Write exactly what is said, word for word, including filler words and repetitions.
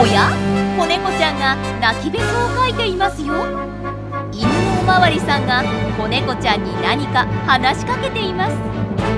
おや、子猫ちゃんが泣きべそをかいていますよ。犬のおまわりさんが子猫ちゃんに何か話しかけています。